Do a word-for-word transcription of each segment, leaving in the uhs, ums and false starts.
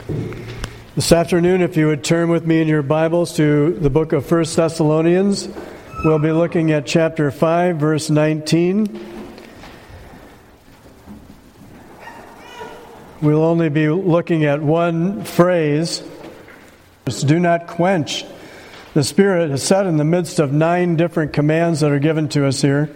This afternoon, if you would turn with me in your Bibles to the book of First Thessalonians, we'll be looking at chapter five, verse nineteen. We'll only be looking at one phrase. Do not quench. The Spirit is set in the midst of nine different commands that are given to us here,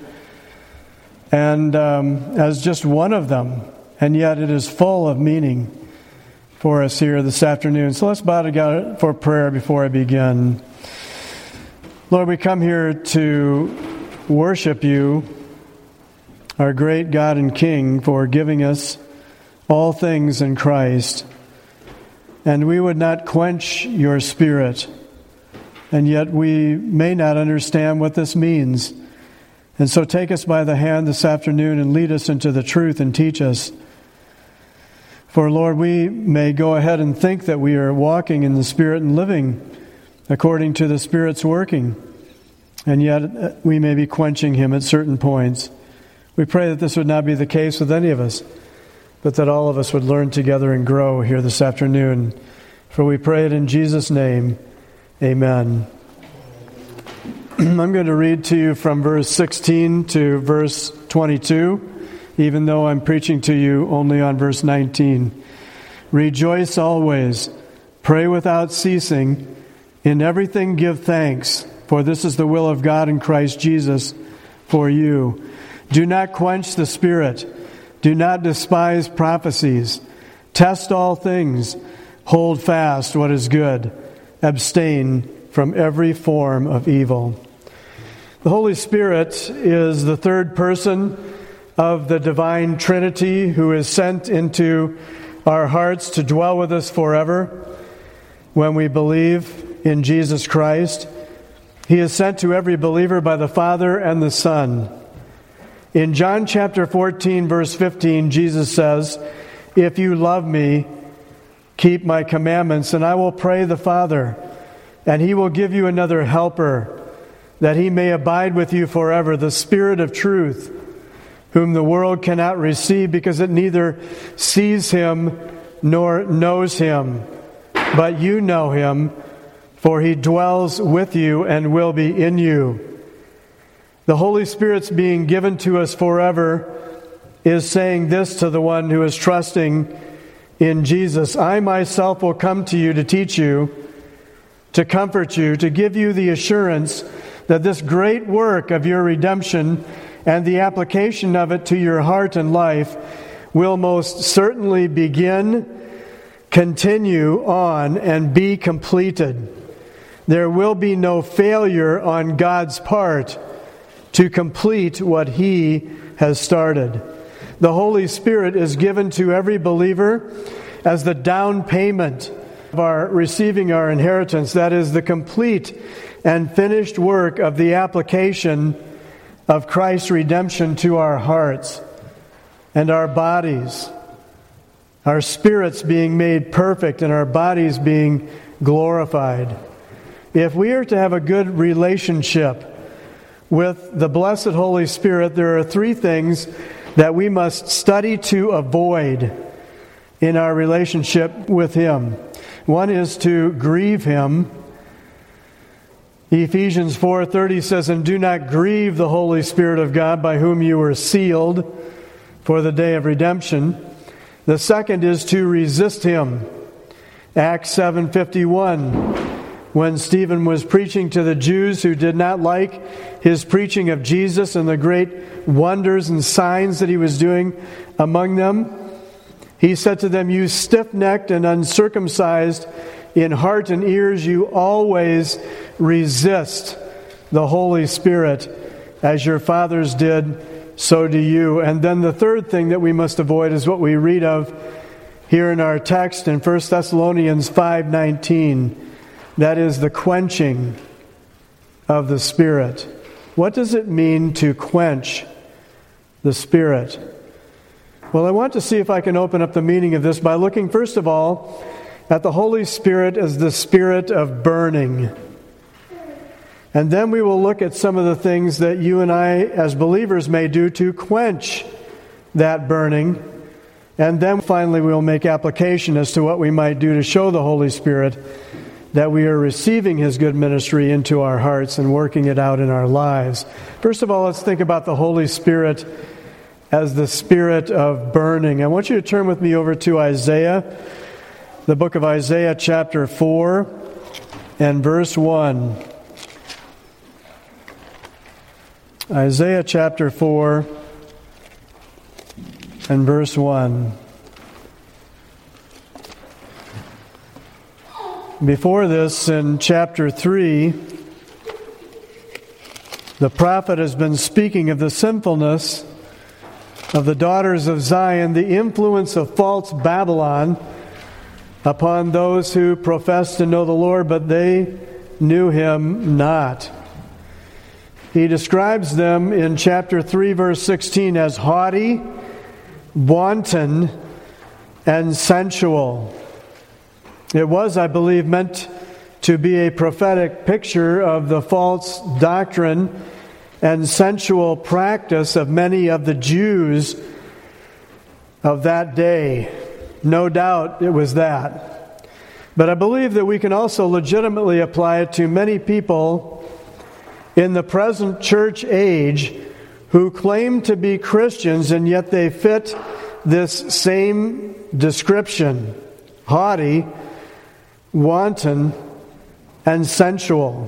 and um, as just one of them, and yet it is full of meaning for us here this afternoon. So let's bow together for prayer before I begin. Lord, we come here to worship you, our great God and King, for giving us all things in Christ. And we would not quench your Spirit, and yet we may not understand what this means. And so take us by the hand this afternoon and lead us into the truth and teach us. For, Lord, we may go ahead and think that we are walking in the Spirit and living according to the Spirit's working, and yet we may be quenching Him at certain points. We pray that this would not be the case with any of us, but that all of us would learn together and grow here this afternoon. For we pray it in Jesus' name. Amen. I'm going to read to you from verse sixteen to verse twenty-two. Even though I'm preaching to you only on verse nineteen. Rejoice always, pray without ceasing, in everything give thanks, for this is the will of God in Christ Jesus for you. Do not quench the Spirit, do not despise prophecies, test all things, hold fast what is good, abstain from every form of evil. The Holy Spirit is the third person of the divine Trinity, who is sent into our hearts to dwell with us forever when we believe in Jesus Christ. He is sent to every believer by the Father and the Son. In John chapter fourteen, verse fifteen, Jesus says, "If you love me, keep my commandments, and I will pray the Father, and He will give you another helper, that He may abide with you forever, the Spirit of truth, whom the world cannot receive because it neither sees Him nor knows Him. But you know Him, for He dwells with you and will be in you." The Holy Spirit's being given to us forever is saying this to the one who is trusting in Jesus: I myself will come to you to teach you, to comfort you, to give you the assurance that this great work of your redemption and the application of it to your heart and life will most certainly begin, continue on, and be completed. There will be no failure on God's part to complete what He has started. The Holy Spirit is given to every believer as the down payment of our receiving our inheritance. That is the complete and finished work of the application of Christ's redemption to our hearts and our bodies, our spirits being made perfect and our bodies being glorified. If we are to have a good relationship with the blessed Holy Spirit, there are three things that we must study to avoid in our relationship with Him. One is to grieve Him. Ephesians four thirty says, "And do not grieve the Holy Spirit of God, by whom you were sealed for the day of redemption." The second is to resist Him. Acts seven fifty-one, when Stephen was preaching to the Jews who did not like his preaching of Jesus and the great wonders and signs that He was doing among them, he said to them, "You stiff-necked and uncircumcised in heart and ears, you always resist the Holy Spirit, as your fathers did, so do you." And then the third thing that we must avoid is what we read of here in our text in First Thessalonians five nineteen. That is the quenching of the Spirit. What does it mean to quench the Spirit? Well, I want to see if I can open up the meaning of this by looking, first of all, at the Holy Spirit as the Spirit of burning. And then we will look at some of the things that you and I as believers may do to quench that burning. And then finally we'll make application as to what we might do to show the Holy Spirit that we are receiving His good ministry into our hearts and working it out in our lives. First of all, let's think about the Holy Spirit as the spirit of burning. I want you to turn with me over to Isaiah, the book of Isaiah chapter four and verse one. Isaiah chapter four and verse one. Before this, in chapter three, the prophet has been speaking of the sinfulness of the daughters of Zion, the influence of false Babylon upon those who profess to know the Lord, but they knew Him not. He describes them in chapter three, verse sixteen, as haughty, wanton, and sensual. It was, I believe, meant to be a prophetic picture of the false doctrine and sensual practice of many of the Jews of that day. No doubt it was that. But I believe that we can also legitimately apply it to many people in the present church age who claim to be Christians, and yet they fit this same description: haughty, wanton, and sensual.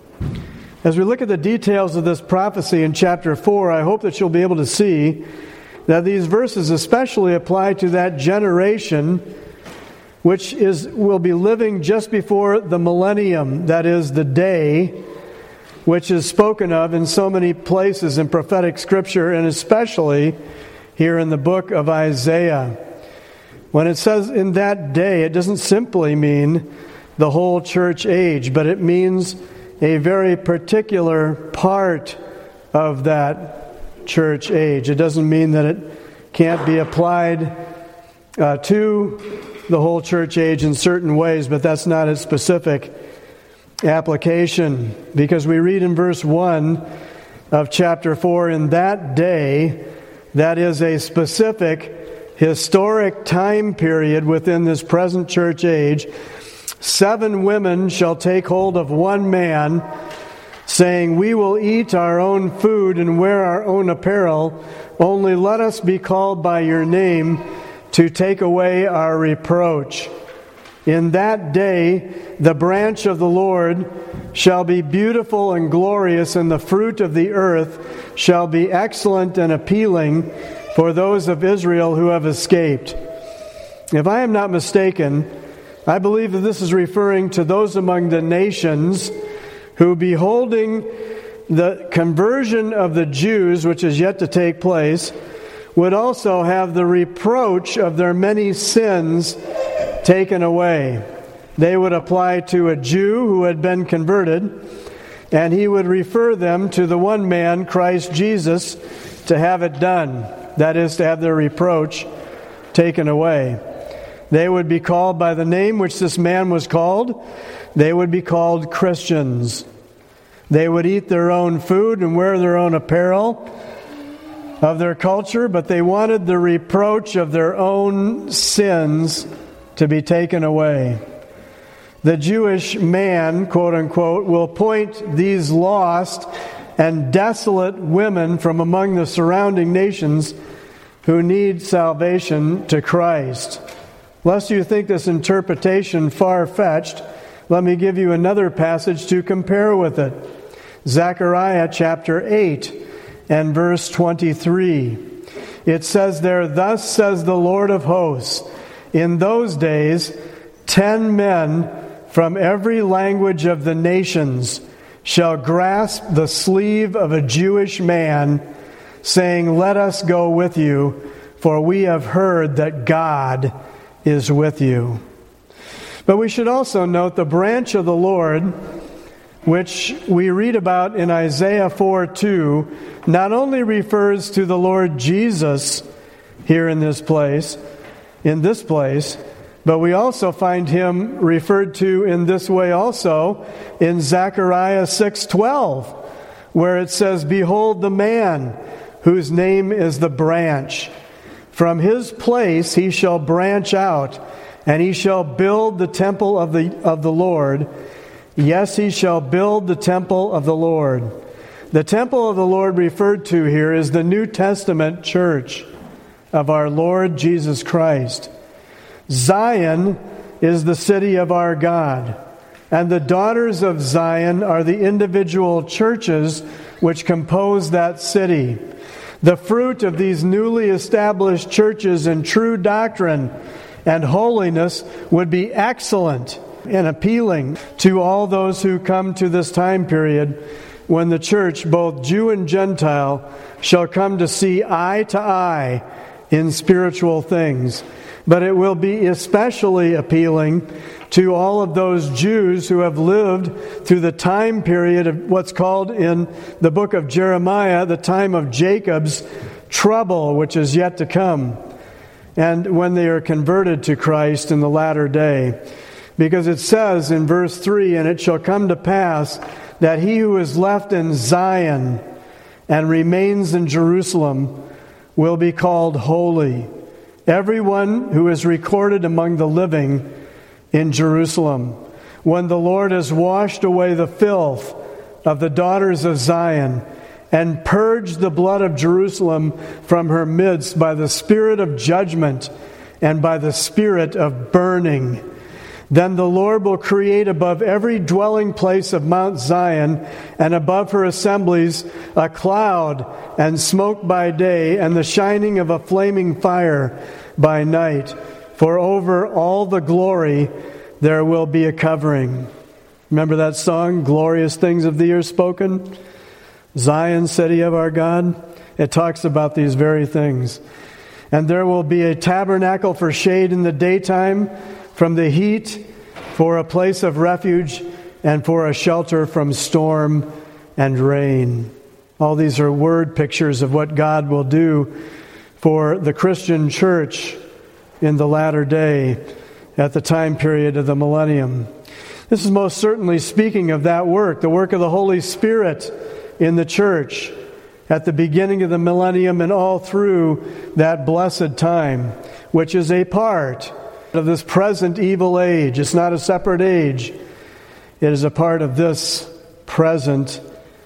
As we look at the details of this prophecy in chapter four, I hope that you'll be able to see that these verses especially apply to that generation which is will be living just before the millennium, that is, the day which is spoken of in so many places in prophetic scripture, and especially here in the book of Isaiah. When it says in that day, it doesn't simply mean the whole church age, but it means a very particular part of that church age. It doesn't mean that it can't be applied uh, to the whole church age in certain ways, but that's not its specific application. Because we read in verse one of chapter four, in that day, that is a specific historic time period within this present church age, seven women shall take hold of one man, saying, "We will eat our own food and wear our own apparel. Only let us be called by your name to take away our reproach. In that day, the branch of the Lord shall be beautiful and glorious, and the fruit of the earth shall be excellent and appealing for those of Israel who have escaped." If I am not mistaken, I believe that this is referring to those among the nations who, beholding the conversion of the Jews, which is yet to take place, would also have the reproach of their many sins taken away. They would apply to a Jew who had been converted, and he would refer them to the one man, Christ Jesus, to have it done. That is, to have their reproach taken away. They would be called by the name which this man was called. They would be called Christians. They would eat their own food and wear their own apparel of their culture, but they wanted the reproach of their own sins to be taken away. The Jewish man, quote unquote, will point these lost and desolate women from among the surrounding nations who need salvation to Christ. Lest you think this interpretation far-fetched, let me give you another passage to compare with it. Zechariah chapter eight and verse twenty-three. It says there, "Thus says the Lord of hosts, in those days ten men from every language of the nations shall grasp the sleeve of a Jewish man, saying, 'Let us go with you, for we have heard that God is with you.'" But we should also note the branch of the Lord, which we read about in Isaiah four two, not only refers to the Lord Jesus here in this place, in this place, but we also find him referred to in this way also in Zechariah six twelve, where it says, "Behold the man whose name is the branch. From his place he shall branch out, and he shall build the temple of the of the Lord. Yes, he shall build the temple of the Lord. The temple of the Lord referred to here is the New Testament church of our Lord Jesus Christ. Zion is the city of our God, and the daughters of Zion are the individual churches which compose that city. The fruit of these newly established churches in true doctrine and holiness would be excellent and appealing to all those who come to this time period when the church, both Jew and Gentile, shall come to see eye to eye in spiritual things. But it will be especially appealing to all of those Jews who have lived through the time period of what's called in the book of Jeremiah, the time of Jacob's trouble, which is yet to come, and when they are converted to Christ in the latter day. Because it says in verse three, "And it shall come to pass that he who is left in Zion and remains in Jerusalem will be called holy, everyone who is recorded among the living in Jerusalem, when the Lord has washed away the filth of the daughters of Zion and purged the blood of Jerusalem from her midst by the spirit of judgment and by the spirit of burning. Then the Lord will create above every dwelling place of Mount Zion and above her assemblies a cloud and smoke by day and the shining of a flaming fire by night. For over all the glory there will be a covering." Remember that song, "Glorious Things of Thee Are Spoken"? Zion, city of our God. It talks about these very things. "And there will be a tabernacle for shade in the daytime from the heat, for a place of refuge, and for a shelter from storm and rain." All these are word pictures of what God will do for the Christian church in the latter day at the time period of the millennium. This is most certainly speaking of that work, the work of the Holy Spirit in the church at the beginning of the millennium and all through that blessed time, which is a part of this present evil age. It's not a separate age. It is a part of this present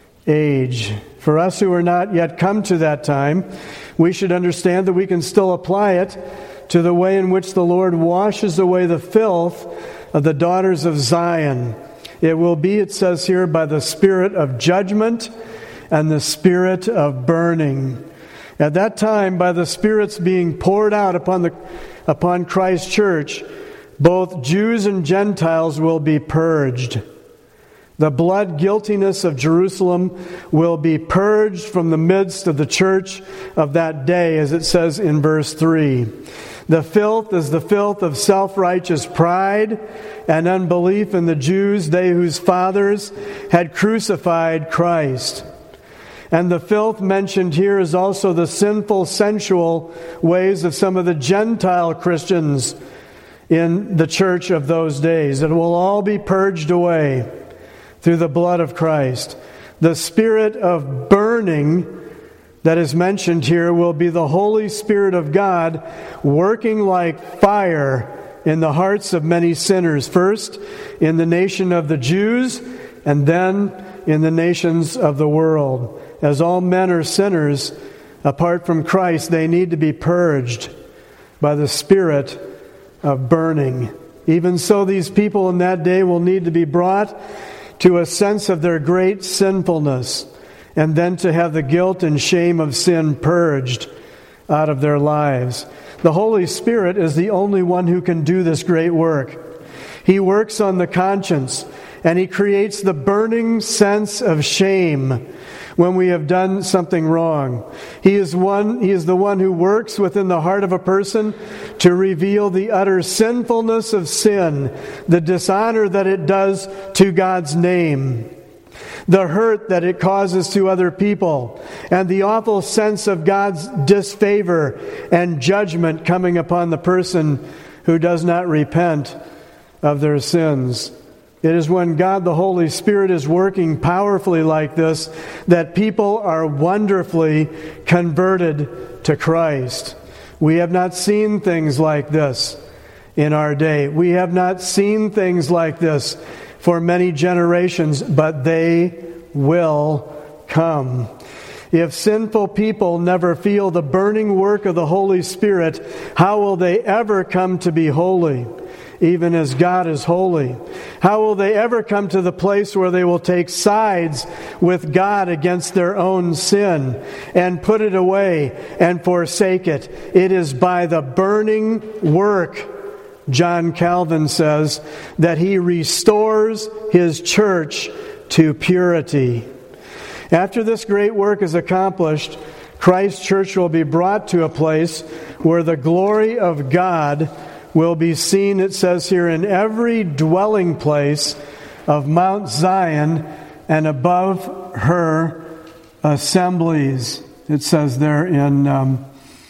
age. For us who are not yet come to that time, we should understand that we can still apply it to the way in which the Lord washes away the filth of the daughters of Zion. It will be, it says here, by the spirit of judgment and the spirit of burning. At that time, by the Spirit's being poured out upon the upon Christ's church, both Jews and Gentiles will be purged. The blood guiltiness of Jerusalem will be purged from the midst of the church of that day, as it says in verse three. The filth is the filth of self-righteous pride and unbelief in the Jews, they whose fathers had crucified Christ. And the filth mentioned here is also the sinful, sensual ways of some of the Gentile Christians in the church of those days. It will all be purged away through the blood of Christ. The spirit of burning that is mentioned here will be the Holy Spirit of God working like fire in the hearts of many sinners, first in the nation of the Jews and then in the nations of the world. As all men are sinners, apart from Christ, they need to be purged by the spirit of burning. Even so, these people in that day will need to be brought to a sense of their great sinfulness, and then to have the guilt and shame of sin purged out of their lives. The Holy Spirit is the only one who can do this great work. He works on the conscience, and He creates the burning sense of shame when we have done something wrong. He is one, He is the one who works within the heart of a person to reveal the utter sinfulness of sin, the dishonor that it does to God's name, the hurt that it causes to other people, and the awful sense of God's disfavor and judgment coming upon the person who does not repent of their sins. It is when God the Holy Spirit is working powerfully like this that people are wonderfully converted to Christ. We have not seen things like this in our day. We have not seen things like this for many generations, but they will come. If sinful people never feel the burning work of the Holy Spirit, how will they ever come to be holy, even as God is holy? How will they ever come to the place where they will take sides with God against their own sin and put it away and forsake it? It is by the burning work, John Calvin says, that he restores his church to purity. After this great work is accomplished, Christ's church will be brought to a place where the glory of God will be seen, it says here, in every dwelling place of Mount Zion and above her assemblies. It says there in um,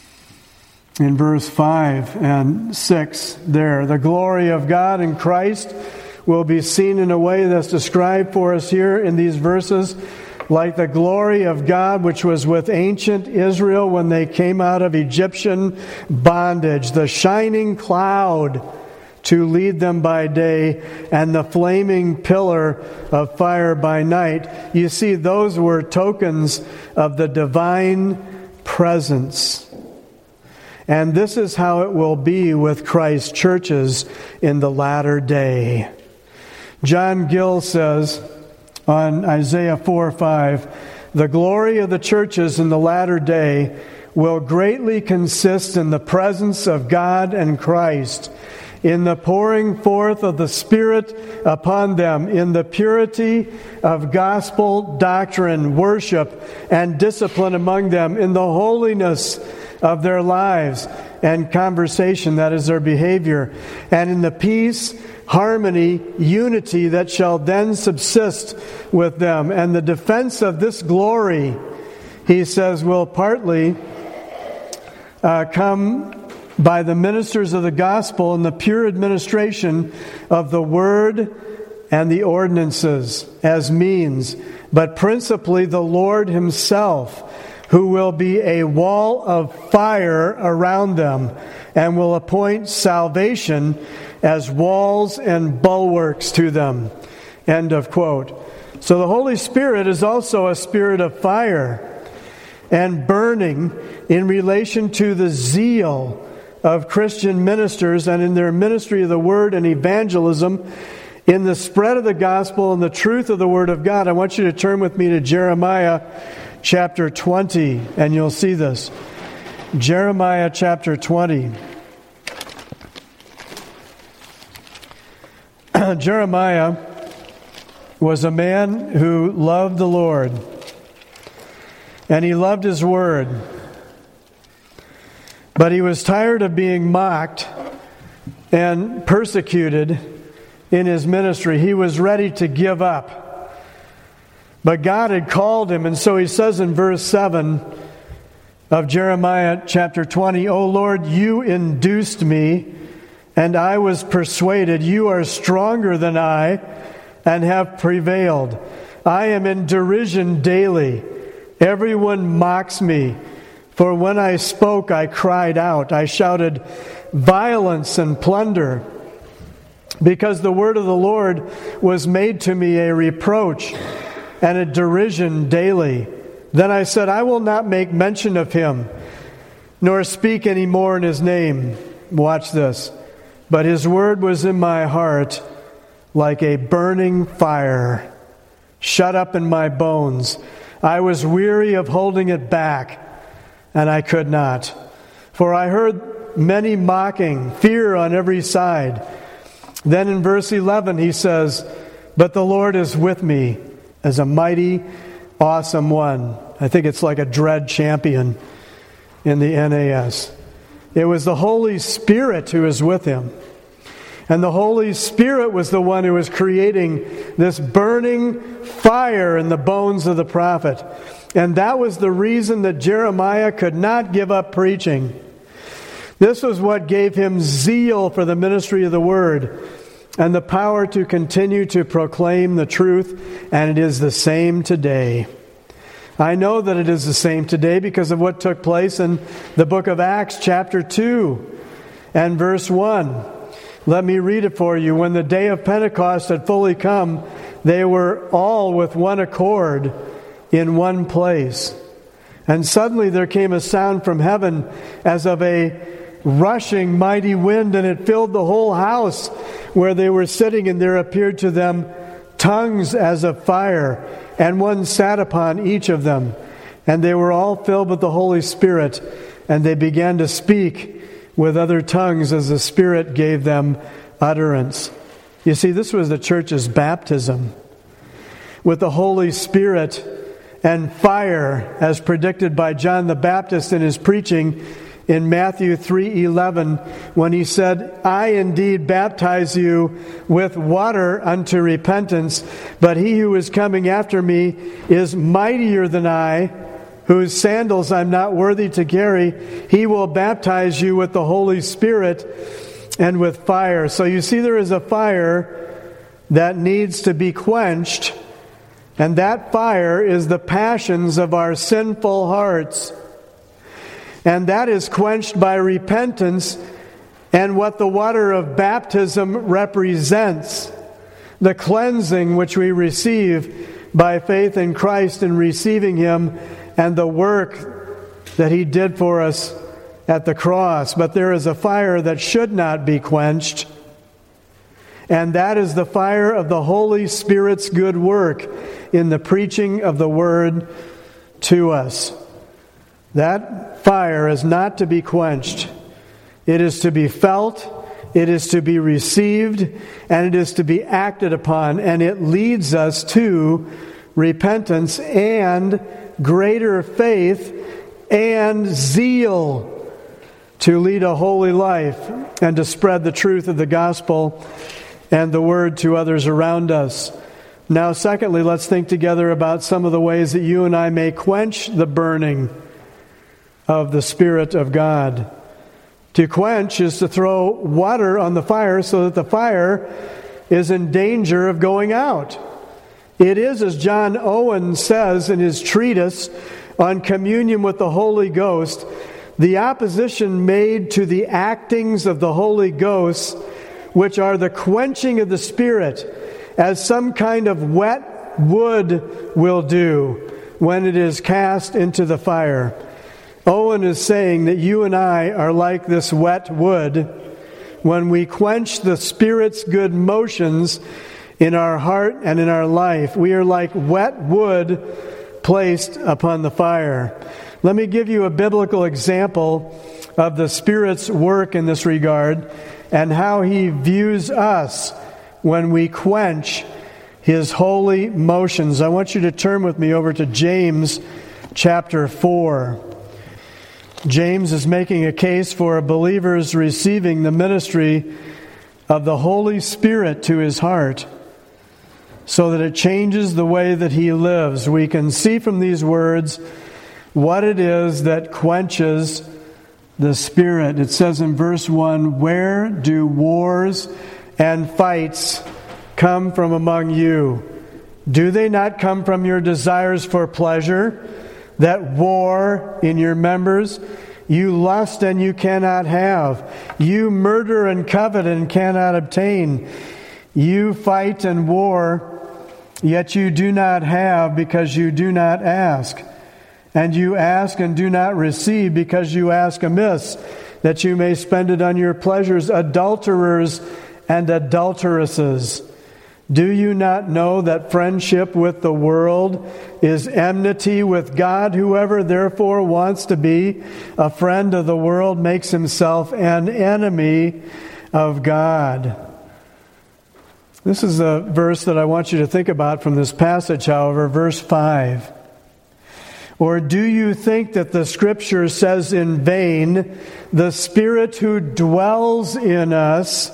in verse five and six there. The glory of God in Christ will be seen in a way that's described for us here in these verses, like the glory of God which was with ancient Israel when they came out of Egyptian bondage, the shining cloud to lead them by day and the flaming pillar of fire by night. You see, those were tokens of the divine presence. And this is how it will be with Christ's churches in the latter day. John Gill says on Isaiah four five, the glory of the churches in the latter day will greatly consist in the presence of God and Christ, in the pouring forth of the Spirit upon them, in the purity of gospel doctrine, worship, and discipline among them, in the holiness of their lives and conversation, that is their behavior, and in the peace, harmony, unity that shall then subsist with them. And the defense of this glory, he says, will partly uh, come by the ministers of the gospel and the pure administration of the word and the ordinances as means, but principally the Lord himself, who will be a wall of fire around them and will appoint salvation as walls and bulwarks to them. End of quote. So the Holy Spirit is also a spirit of fire and burning in relation to the zeal of Christian ministers and in their ministry of the word and evangelism, in the spread of the gospel and the truth of the word of God. I want you to turn with me to Jeremiah chapter twenty, and you'll see this. Jeremiah chapter twenty. Jeremiah was a man who loved the Lord, and he loved his word. But he was tired of being mocked and persecuted in his ministry. He was ready to give up. But God had called him, and so he says in verse seven of Jeremiah chapter twenty, O Lord, you induced me, and I was persuaded. You are stronger than I, and have prevailed. I am in derision daily. Everyone mocks me. For when I spoke, I cried out. I shouted violence and plunder, because the word of the Lord was made to me a reproach and a derision daily. Then I said, I will not make mention of him, nor speak any more in his name. Watch this. But his word was in my heart like a burning fire, shut up in my bones. I was weary of holding it back, and I could not. For I heard many mocking, fear on every side. Then in verse eleven he says, but the Lord is with me as a mighty, awesome one. I think it's like a dread champion in the N A S. It was the Holy Spirit who was with him. And the Holy Spirit was the one who was creating this burning fire in the bones of the prophet. And that was the reason that Jeremiah could not give up preaching. This was what gave him zeal for the ministry of the word and the power to continue to proclaim the truth. And it is the same today. I know that it is the same today because of what took place in the book of Acts, chapter two and verse one. Let me read it for you. When the day of Pentecost had fully come, they were all with one accord in one place. And suddenly there came a sound from heaven as of a rushing mighty wind, and it filled the whole house where they were sitting, and there appeared to them tongues as of fire, and one sat upon each of them. And they were all filled with the Holy Spirit, and they began to speak with other tongues as the Spirit gave them utterance. You see, this was the church's baptism with the Holy Spirit and fire, as predicted by John the Baptist in his preaching in Matthew three eleven, when he said, I indeed baptize you with water unto repentance, but he who is coming after me is mightier than I, whose sandals I'm not worthy to carry. He will baptize you with the Holy Spirit and with fire. So you see, there is a fire that needs to be quenched, and that fire is the passions of our sinful hearts. And that is quenched by repentance and what the water of baptism represents, the cleansing which we receive by faith in Christ and receiving Him and the work that He did for us at the cross. But there is a fire that should not be quenched, and that is the fire of the Holy Spirit's good work in the preaching of the Word to us. That fire is not to be quenched. It is to be felt, it is to be received, and it is to be acted upon. And it leads us to repentance and greater faith and zeal to lead a holy life and to spread the truth of the gospel and the word to others around us. Now, secondly, let's think together about some of the ways that you and I may quench the burning of the Spirit of God. To quench is to throw water on the fire so that the fire is in danger of going out. It is, as John Owen says in his treatise on communion with the Holy Ghost, the opposition made to the actings of the Holy Ghost, which are the quenching of the Spirit, as some kind of wet wood will do when it is cast into the fire. Owen is saying that you and I are like this wet wood when we quench the Spirit's good motions in our heart and in our life. We are like wet wood placed upon the fire. Let me give you a biblical example of the Spirit's work in this regard and how He views us when we quench His holy motions. I want you to turn with me over to James chapter four. James is making a case for believers receiving the ministry of the Holy Spirit to his heart so that it changes the way that he lives. We can see from these words what it is that quenches the Spirit. It says in verse one, "Where do wars and fights come from among you? Do they not come from your desires for pleasure that war in your members? You lust and you cannot have. You murder and covet and cannot obtain. You fight and war, yet you do not have because you do not ask. And you ask and do not receive because you ask amiss, that you may spend it on your pleasures. Adulterers and adulteresses, do you not know that friendship with the world is enmity with God? Whoever therefore wants to be a friend of the world makes himself an enemy of God." This is a verse that I want you to think about from this passage, however, verse five. "Or do you think that the Scripture says in vain, the Spirit who dwells in us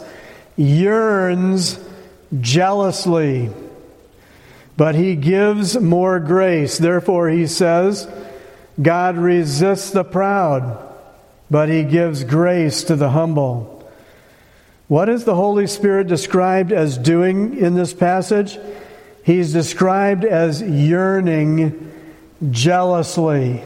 yearns jealously, but He gives more grace. Therefore, He says, God resists the proud, but He gives grace to the humble." What is the Holy Spirit described as doing in this passage? He's described as yearning jealously.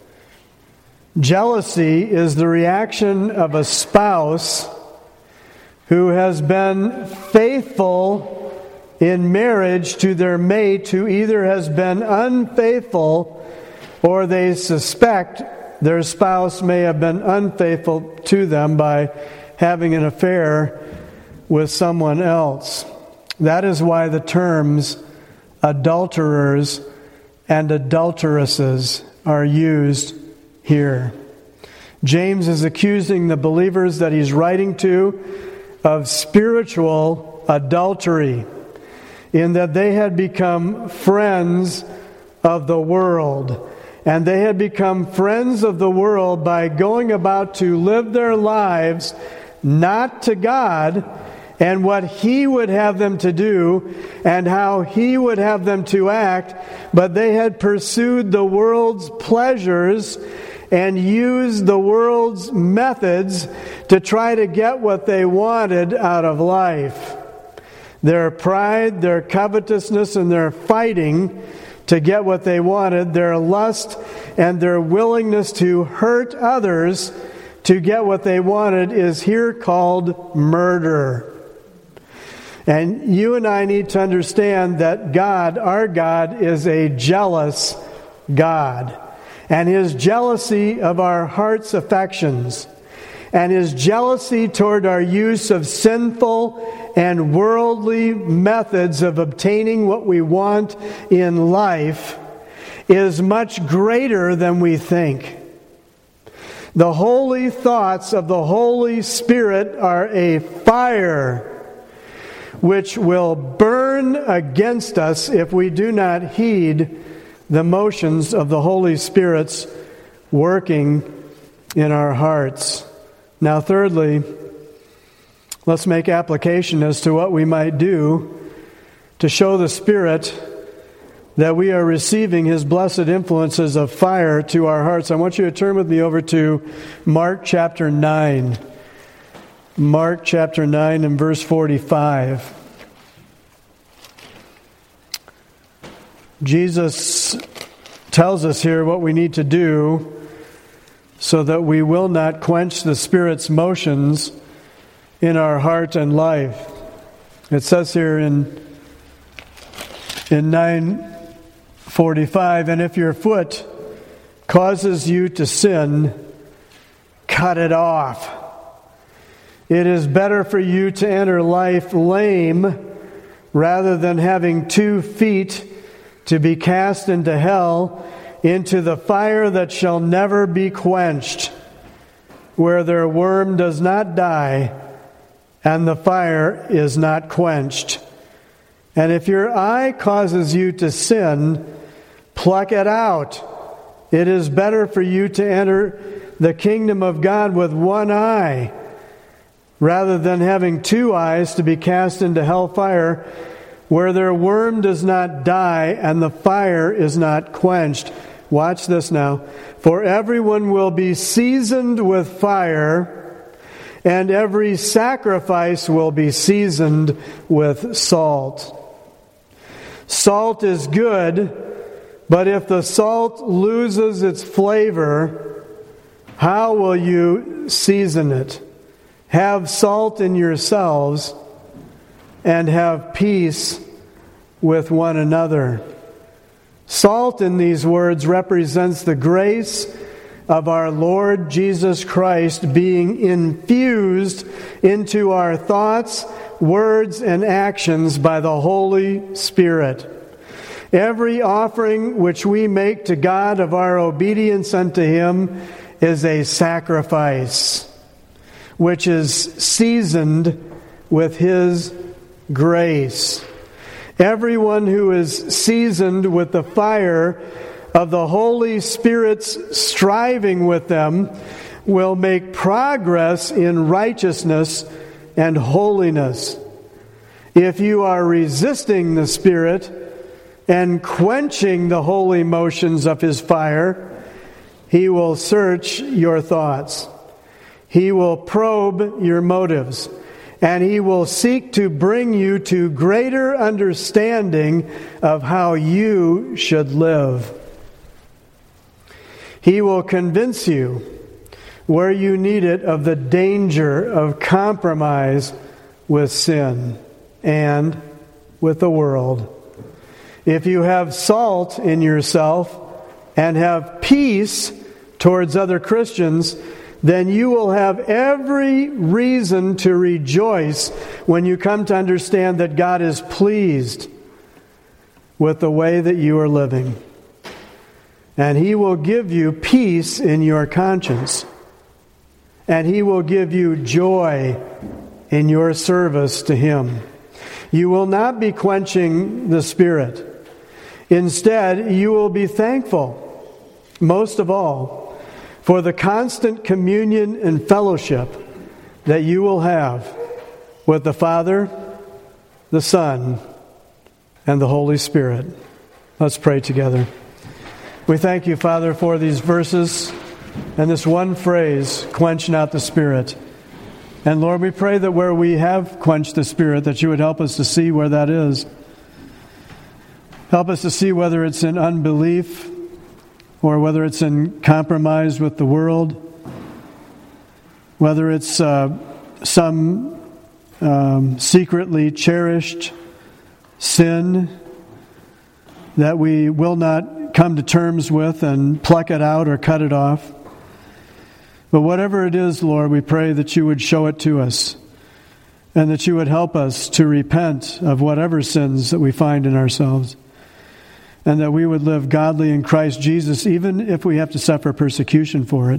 Jealousy is the reaction of a spouse who has been faithful in marriage to their mate who either has been unfaithful or they suspect their spouse may have been unfaithful to them by having an affair with someone else. That is why the terms adulterers and adulteresses are used here. James is accusing the believers that he's writing to of spiritual adultery, in that they had become friends of the world. And they had become friends of the world by going about to live their lives not to God and what He would have them to do and how He would have them to act, but they had pursued the world's pleasures and used the world's methods to try to get what they wanted out of life. Their pride, their covetousness, and their fighting to get what they wanted, their lust and their willingness to hurt others to get what they wanted is here called murder. And you and I need to understand that God, our God, is a jealous God. And His jealousy of our heart's affections and His jealousy toward our use of sinful and worldly methods of obtaining what we want in life is much greater than we think. The holy thoughts of the Holy Spirit are a fire which will burn against us if we do not heed the motions of the Holy Spirit's working in our hearts. Now, thirdly, let's make application as to what we might do to show the Spirit that we are receiving His blessed influences of fire to our hearts. I want you to turn with me over to Mark chapter nine. Mark chapter nine and verse forty-five. Jesus tells us here what we need to do so that we will not quench the Spirit's motions in our heart and life. It says here in, in nine forty-five, and if your foot causes you to sin, cut it off. It is better for you to enter life lame rather than having two feet to be cast into hell, into the fire that shall never be quenched, where their worm does not die and the fire is not quenched. And if your eye causes you to sin, pluck it out. It is better for you to enter the kingdom of God with one eye rather than having two eyes to be cast into hellfire, where their worm does not die and the fire is not quenched. Watch this now. For everyone will be seasoned with fire, and every sacrifice will be seasoned with salt. Salt is good, but if the salt loses its flavor, how will you season it? Have salt in yourselves and have peace with one another. Salt in these words represents the grace of our Lord Jesus Christ being infused into our thoughts, words, and actions by the Holy Spirit. Every offering which we make to God of our obedience unto Him is a sacrifice, which is seasoned with His grace. Everyone who is seasoned with the fire of the Holy Spirit's striving with them will make progress in righteousness and holiness. If you are resisting the Spirit and quenching the holy motions of His fire, He will search your thoughts. He will probe your motives. And He will seek to bring you to greater understanding of how you should live. He will convince you where you need it of the danger of compromise with sin and with the world. If you have salt in yourself and have peace towards other Christians, then you will have every reason to rejoice when you come to understand that God is pleased with the way that you are living. And He will give you peace in your conscience. And He will give you joy in your service to Him. You will not be quenching the Spirit. Instead, you will be thankful, most of all, for the constant communion and fellowship that you will have with the Father, the Son, and the Holy Spirit. Let's pray together. We thank you, Father, for these verses and this one phrase, quench not the Spirit. And Lord, we pray that where we have quenched the Spirit, that you would help us to see where that is. Help us to see whether it's in unbelief or whether it's in compromise with the world, whether it's uh, some um, secretly cherished sin that we will not come to terms with and pluck it out or cut it off. But whatever it is, Lord, we pray that you would show it to us and that you would help us to repent of whatever sins that we find in ourselves, and that we would live godly in Christ Jesus, even if we have to suffer persecution for it.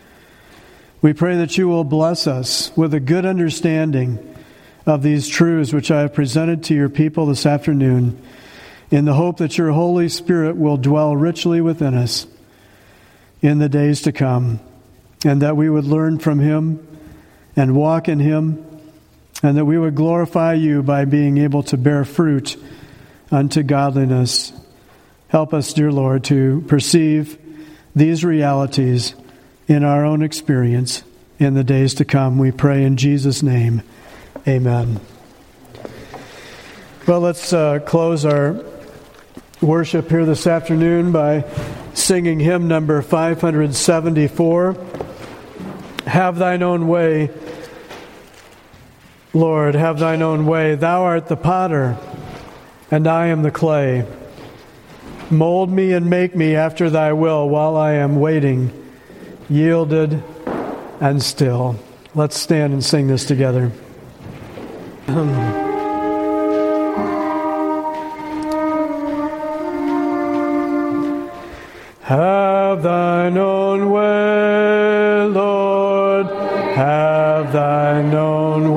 We pray that you will bless us with a good understanding of these truths which I have presented to your people this afternoon, in the hope that your Holy Spirit will dwell richly within us in the days to come, and that we would learn from Him and walk in Him, and that we would glorify you by being able to bear fruit unto godliness. Help us, dear Lord, to perceive these realities in our own experience in the days to come. We pray in Jesus' name. Amen. Well, let's uh, close our worship here this afternoon by singing hymn number five seventy-four. Have thine own way, Lord, have thine own way. Thou art the potter, and I am the clay. Mold me and make me after thy will while I am waiting, yielded and still. Let's stand and sing this together. Have thine own way, Lord, have thine own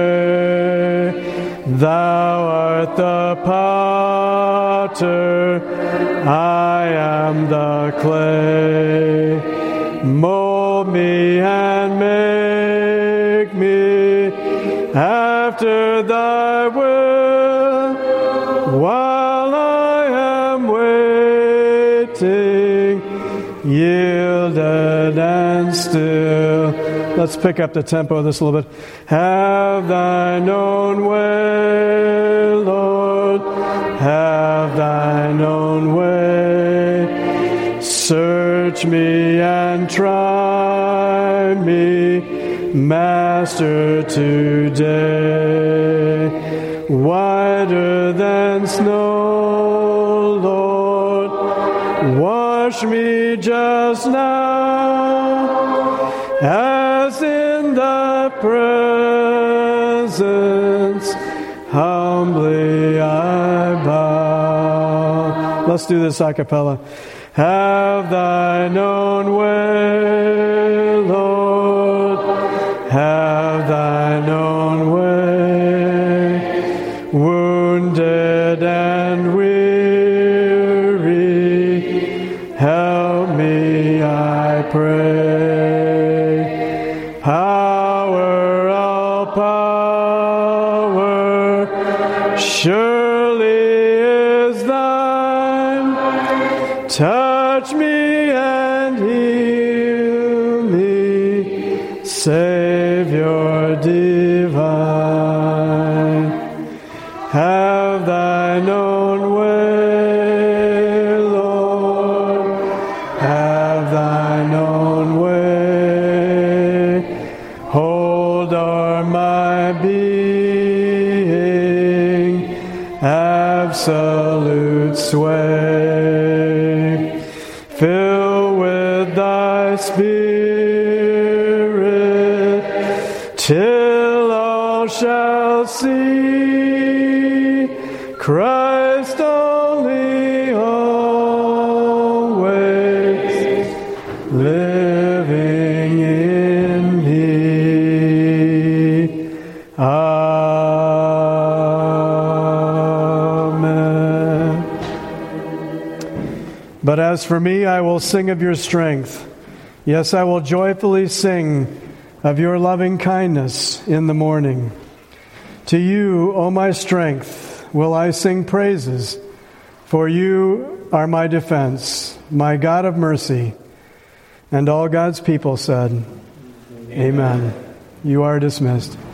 way. Thou art the potter, I am the clay. Mold me and make me after thy will, while I am waiting, yielded and still. Let's pick up the tempo of this a little bit. Have thine own way, Lord, have thine own way. Search me and try me, Master, today. Whiter than snow, Lord, wash me just now, as in thy presence humbly I bow. Let's do this a cappella. Have thine own way, Lord, have thine own way. Wounded and weary, help me, I pray. Power, all power, surely is thine. Touch me and heal me, Savior divine. Have thine own way, Lord, have thine absolute sway. Fill with thy Spirit till all shall see Christ only always living in me. Amen. But as for me, I will sing of your strength. Yes, I will joyfully sing of your loving kindness in the morning. To you, O my strength, will I sing praises, for you are my defense, my God of mercy. And all God's people said, Amen. Amen. You are dismissed.